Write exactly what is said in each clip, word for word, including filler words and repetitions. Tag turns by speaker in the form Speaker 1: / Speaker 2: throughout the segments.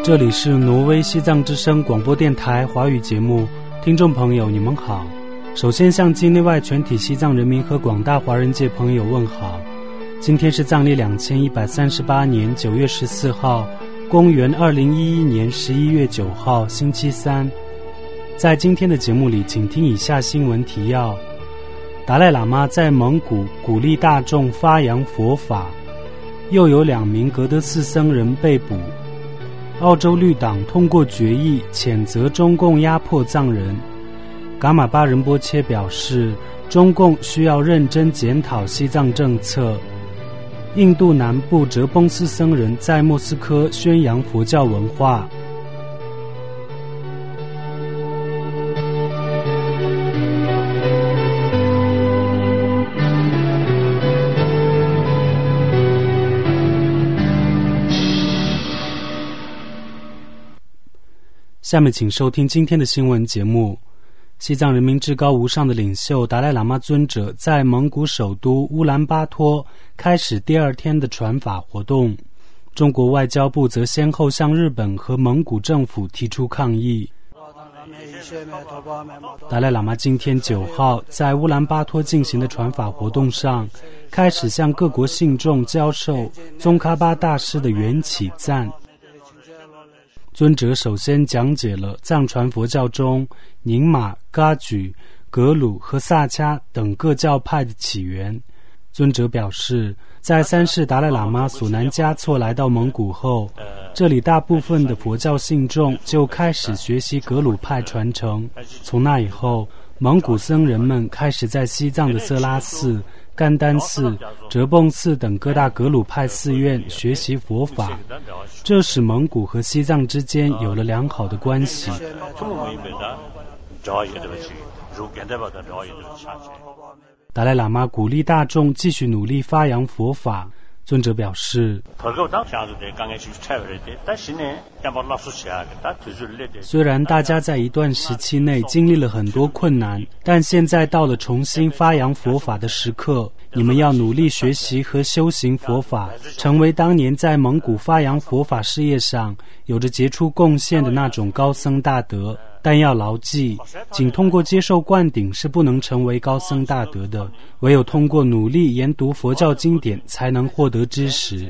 Speaker 1: 这里是挪威西藏之声广播电台华语节目，听众朋友你们好。首先向境内外全体西藏人民和广大华人界朋友问好。今天是藏历两千一百三十八年九月十四号，公元二零一一年十一月九号，星期三。在今天的节目里，请听以下新闻提要：达赖喇嘛在蒙古鼓励大众发扬佛法，又有两名格德寺僧人被捕。澳洲绿党通过决议谴责中共压迫藏人。噶玛巴仁波切表示，中共需要认真检讨西藏政策。印度南部哲崩寺僧人在莫斯科宣扬佛教文化。下面请收听今天的新闻节目。西藏人民至高无上的领袖达赖喇嘛尊者在蒙古首都乌兰巴托开始第二天的传法活动，中国外交部则先后向日本和蒙古政府提出抗议。达赖喇嘛今天九号在乌兰巴托进行的传法活动上，开始向各国信众教授宗喀巴大师的缘起赞。尊者首先讲解了藏传佛教中宁玛、噶举、格鲁和萨迦等各教派的起源。尊者表示，在三世达赖喇嘛索南嘉措来到蒙古后，这里大部分的佛教信众就开始学习格鲁派传承。从那以后，蒙古僧人们开始在西藏的色拉寺、甘丹寺、哲蚌寺等各大格鲁派寺院学习佛法，这使蒙古和西藏之间有了良好的关系。达赖喇嘛鼓励大众继续努力发扬佛法。尊者表示，虽然大家在一段时期内经历了很多困难，但现在到了重新发扬佛法的时刻，你们要努力学习和修行佛法，成为当年在蒙古发扬佛法事业上有着杰出贡献的那种高僧大德。但要牢记，仅通过接受灌顶是不能成为高僧大德的，唯有通过努力研读佛教经典才能获得知识。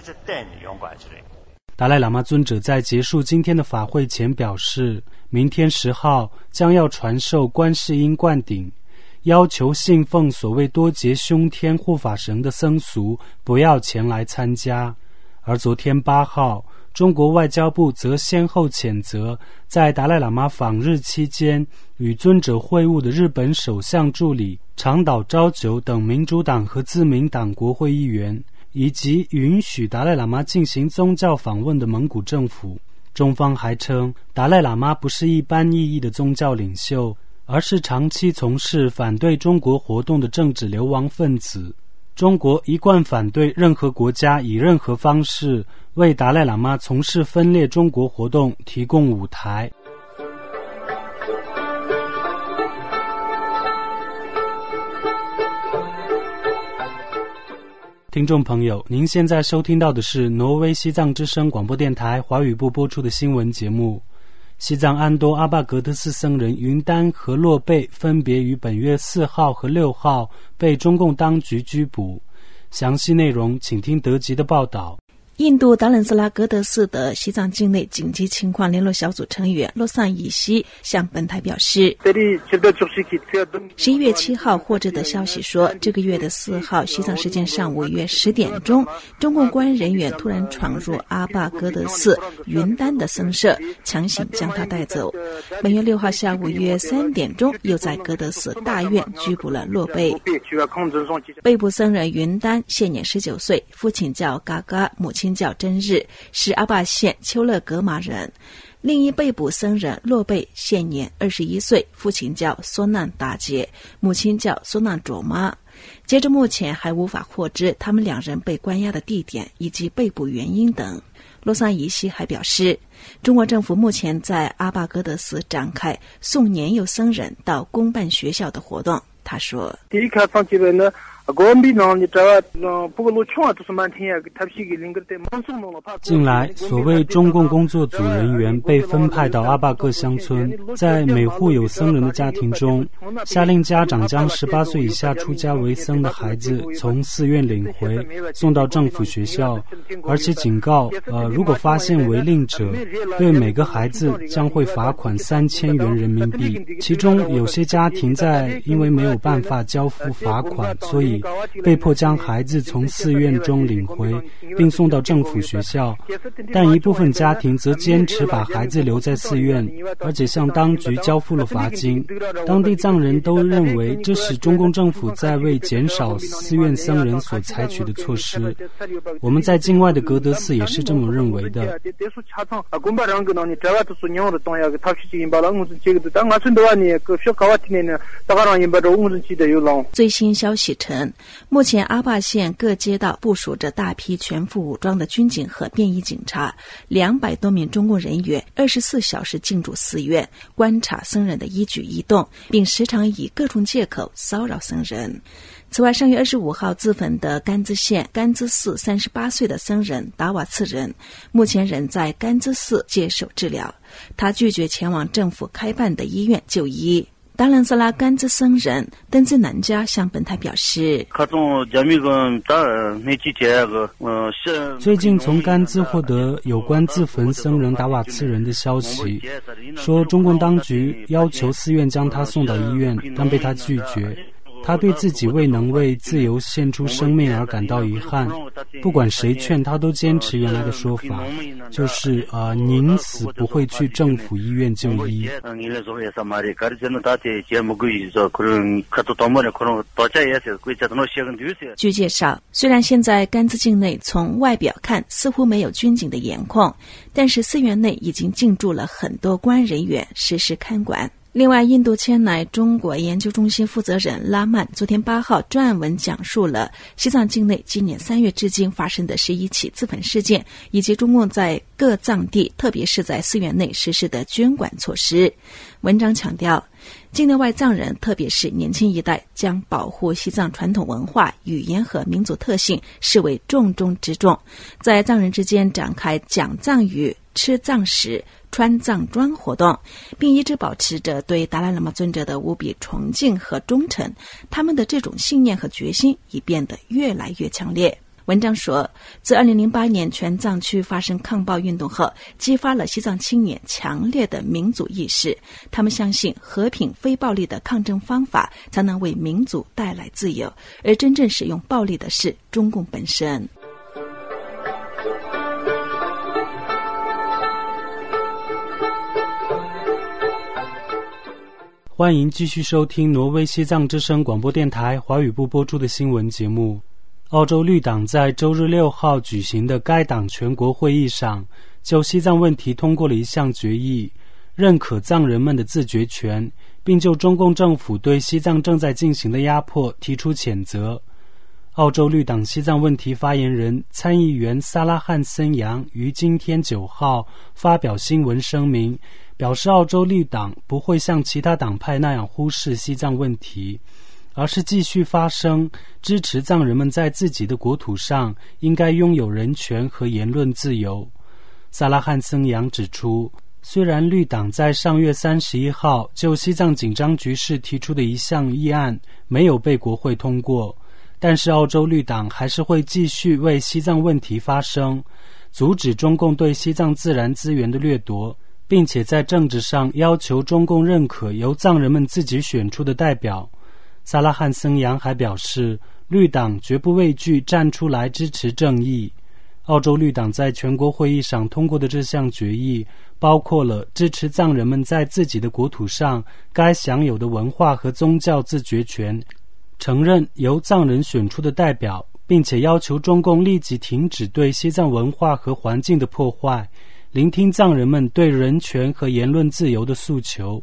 Speaker 1: 达赖喇嘛尊者在结束今天的法会前表示，明天十号将要传授观世音灌顶，要求信奉所谓多劫凶天护法神的僧俗不要前来参加。而昨天八号，中国外交部则先后谴责在达赖喇嘛访日期间与尊者会晤的日本首相助理长岛昭久等民主党和自民党国会议员，以及允许达赖喇嘛进行宗教访问的蒙古政府。中方还称，达赖喇嘛不是一般意义的宗教领袖，而是长期从事反对中国活动的政治流亡分子。中国一贯反对任何国家以任何方式为达赖喇嘛从事分裂中国活动提供舞台。听众朋友，您现在收听到的是挪威西藏之声广播电台华语部播出的新闻节目。西藏安多阿巴格德寺僧人云丹和洛贝分别于本月四号和六号被中共当局拘捕。详细内容请听德吉的报道。
Speaker 2: 印度达兰斯拉格德寺的西藏境内紧急情况联络小组成员洛桑乙西向本台表示，十一月七号获知的消息说，这个月的四号西藏时间上午约十点钟，中共公安人员突然闯入阿巴格德寺云丹的僧舍，强行将他带走。本月六号下午约三点钟，又在格德寺大院拘捕了洛贝。被捕僧人云丹现年十九岁，父亲叫嘎嘎，母亲叫真日，是阿坝县丘勒格玛人。另一被捕僧人洛贝现年二十一岁，父亲叫索难达杰，母亲叫索难卓妈。截至目前还无法获知他们两人被关押的地点以及被捕原因等。洛桑乙西还表示，中国政府目前在阿巴格德寺展开送年幼僧人到公办学校的活动。他说，
Speaker 1: 近来，所谓中共工作组人员被分派到阿坝各乡村，在每户有僧人的家庭中，下令家长将十八岁以下出家为僧的孩子从寺院领回，送到政府学校，而且警告，呃，如果发现违令者，对每个孩子将会罚款三千元人民币。其中有些家庭在因为没有办法交付罚款，所以被迫将孩子从寺院中领回，并送到政府学校。但一部分家庭则坚持把孩子留在寺院，而且向当局交付了罚金。当地藏人都认为这是中共政府在为减少寺院僧人所采取的措施。我们在境外的格德寺也是这么认为的。
Speaker 2: 最新消息称，目前阿坝县各街道部署着大批全副武装的军警和便衣警察，两百多名中共人员二十四小时进驻寺院，观察僧人的一举一动，并时常以各种借口骚扰僧人。此外，上月二十五号自焚的甘孜县甘孜寺三十八岁的僧人达瓦次仁，目前仍在甘孜寺接受治疗。他拒绝前往政府开办的医院就医。达兰萨拉甘孜僧人登兹南加向本台表示，
Speaker 1: 最近从甘孜获得有关自焚僧人达瓦次仁的消息，说中共当局要求寺院将他送到医院，但被他拒绝。他对自己未能为自由献出生命而感到遗憾，不管谁劝他都坚持原来的说法，就是呃，宁死不会去政府医院就医。
Speaker 2: 据介绍，虽然现在甘孜境内从外表看似乎没有军警的严控，但是寺院内已经进驻了很多公安人员实施看管。另外，印度千乃中国研究中心负责人拉曼昨天八号撰文讲述了西藏境内今年三月至今发生的十一起自焚事件，以及中共在各藏地，特别是在寺院内实施的监管措施。文章强调，境内外藏人，特别是年轻一代，将保护西藏传统文化、语言和民族特性视为重中之重，在藏人之间展开讲藏语、吃藏食、穿藏装活动，并一直保持着对达赖喇嘛尊者的无比崇敬和忠诚。他们的这种信念和决心已变得越来越强烈。文章说，自二零零八年全藏区发生抗暴运动后，激发了西藏青年强烈的民族意识。他们相信和平非暴力的抗争方法才能为民族带来自由，而真正使用暴力的是中共本身。
Speaker 1: 欢迎继续收听挪威西藏之声广播电台华语部播出的新闻节目。澳洲绿党在周日六号举行的该党全国会议上，就西藏问题通过了一项决议，认可藏人们的自决权，并就中共政府对西藏正在进行的压迫提出谴责。澳洲绿党西藏问题发言人参议员萨拉汉森扬于今天九号发表新闻声明，表示澳洲绿党不会像其他党派那样忽视西藏问题，而是继续发声，支持藏人们在自己的国土上应该拥有人权和言论自由。萨拉汉森扬指出，虽然绿党在上月三十一号就西藏紧张局势提出的一项议案没有被国会通过，但是澳洲绿党还是会继续为西藏问题发声，阻止中共对西藏自然资源的掠夺，并且在政治上要求中共认可由藏人们自己选出的代表。萨拉汉森扬还表示，绿党绝不畏惧站出来支持正义。澳洲绿党在全国会议上通过的这项决议，包括了支持藏人们在自己的国土上该享有的文化和宗教自决权，承认由藏人选出的代表，并且要求中共立即停止对西藏文化和环境的破坏，聆听藏人们对人权和言论自由的诉求。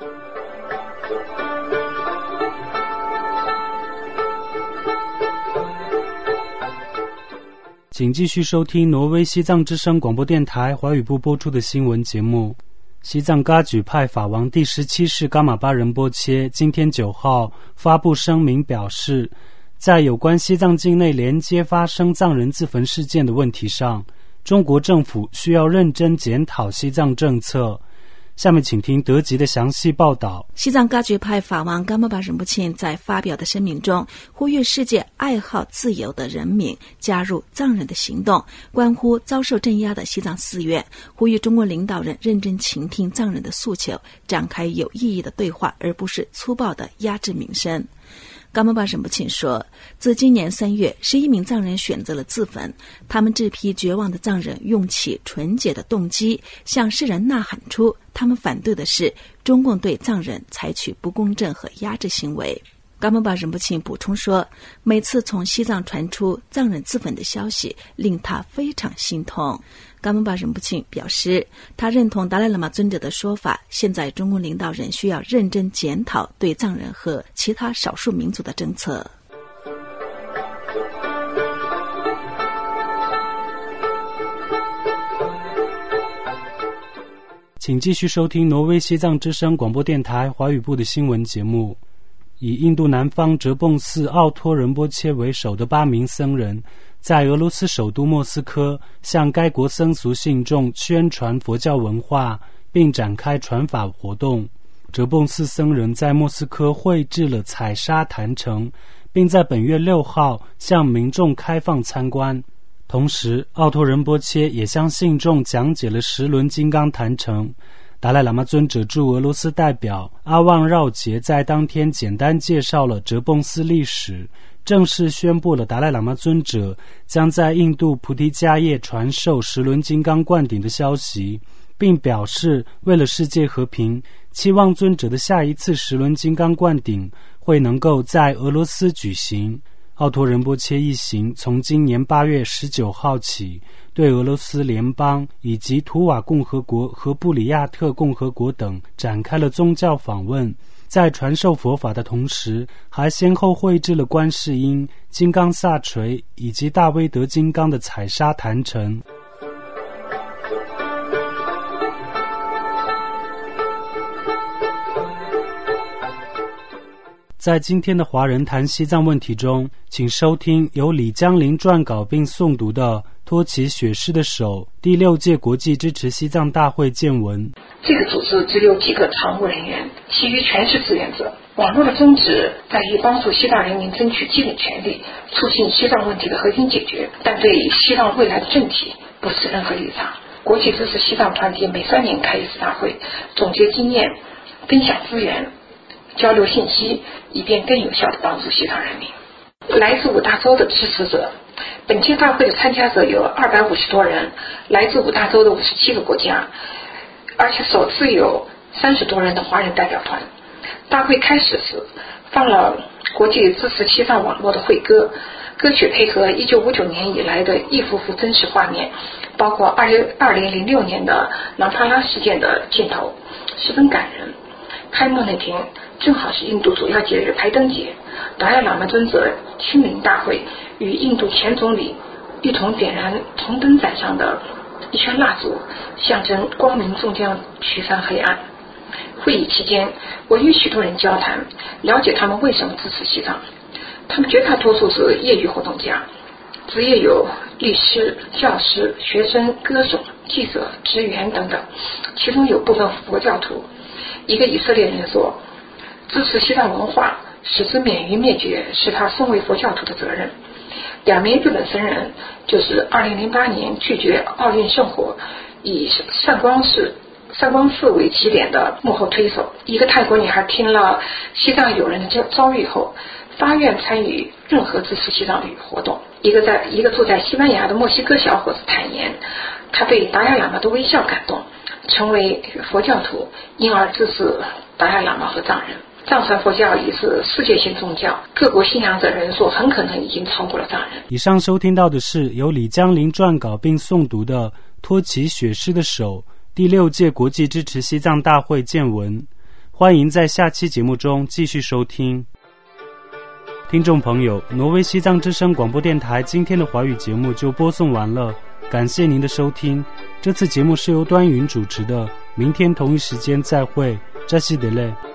Speaker 1: 请继续收听挪威西藏之声广播电台华语部播出的新闻节目。西藏噶举派法王第十七世噶玛巴仁波切今天九号发布声明表示， 在有关西藏境内连接发生藏人自焚事件的问题上，中国政府需要认真检讨西藏政策。下面请听德籍的详细报道。
Speaker 2: 西藏噶举派法王噶玛巴仁波切在发表的声明中，呼吁世界爱好自由的人民加入藏人的行动，关乎遭受镇压的西藏寺院，呼吁中国领导人认真倾听藏人的诉求，展开有意义的对话，而不是粗暴的压制民生。噶玛巴仁波切说，自今年三月，十一名藏人选择了自焚。他们这批绝望的藏人用起纯洁的动机，向世人呐喊出，他们反对的是中共对藏人采取不公正和压制行为。噶玛巴仁波切补充说，每次从西藏传出藏人自焚的消息，令他非常心痛。噶玛巴仁波切表示，他认同达赖喇嘛尊者的说法，现在中共领导人需要认真检讨对藏人和其他少数民族的政策。
Speaker 1: 请继续收听挪威西藏之声广播电台华语部的新闻节目。以印度南方哲蚌寺奥托仁波切为首的八名僧人，在俄罗斯首都莫斯科向该国僧俗信众宣传佛教文化，并展开传法活动。哲蚌寺僧人在莫斯科绘制了采砂坛城，并在本月六号向民众开放参观。同时，奥托仁波切也向信众讲解了十轮金刚坛城。达赖喇嘛尊者驻俄罗斯代表阿旺绕杰在当天简单介绍了哲蚌寺历史，正式宣布了达赖喇嘛尊者将在印度菩提迦叶传授十轮金刚灌顶的消息，并表示为了世界和平，期望尊者的下一次十轮金刚灌顶会能够在俄罗斯举行。奥托仁波切一行从今年八月十九号起，对俄罗斯联邦以及图瓦共和国和布里亚特共和国等展开了宗教访问，在传授佛法的同时，还先后绘制了观世音、金刚萨垂以及大威德金刚的采砂坛城。在今天的华人谈西藏问题中，请收听由李江林撰稿并诵读的托起雪狮的手第六届国际支持西藏大会见闻。
Speaker 3: 这个组织只有几个常务人员，其余全是志愿者。网络的宗旨在于帮助西藏人民争取基本权利，促进西藏问题的和平解决，但对西藏未来的政体不持任何立场。国际支持西藏团体每三年开一次大会，总结经验，分享资源，交流信息，以便更有效地帮助西藏人民。来自五大洲的支持者，本届大会的参加者有二百五十多人，来自五大洲的五十七个国家，而且首次有三十多人的华人代表团。大会开始时放了国际支持西藏网络的会歌，歌曲配合一九五九年以来的一幅幅真实画面，包括二零零六年的囊帕拉事件的镜头，十分感人。开幕那天正好是印度主要节日排灯节，达赖喇嘛尊者亲临大会，与印度前总理一同点燃铜灯盏上的一圈蜡烛，象征光明终将驱散黑暗。会议期间，我与许多人交谈，了解他们为什么支持西藏。他们绝大多数是业余活动家，职业有律师、教师、学生、歌手、记者、职员等等，其中有部分佛教徒。一个以色列人说，支持西藏文化使之免于灭绝是他身为佛教徒的责任。两名日本僧人就是二零零八年拒绝奥运圣火，以善光寺善光寺为起点的幕后推手。一个泰国女孩听了西藏友人的遭遇后，发愿参与任何支持西藏的活动。一个在一个住在西班牙的墨西哥小伙子坦言，他被达赖喇嘛的微笑感动，成为佛教徒，因而支持达赖喇嘛和藏人。藏传佛教已是世界性宗教，各国信仰者人数很可能已经超过了藏人。
Speaker 1: 以上收听到的是由李江林撰稿并诵读的托起雪狮的手第六届国际支持西藏大会见闻。欢迎在下期节目中继续收听。听众朋友，挪威西藏之声广播电台今天的华语节目就播送完了，感谢您的收听。这次节目是由端云主持的，明天同一时间再会，扎西德勒。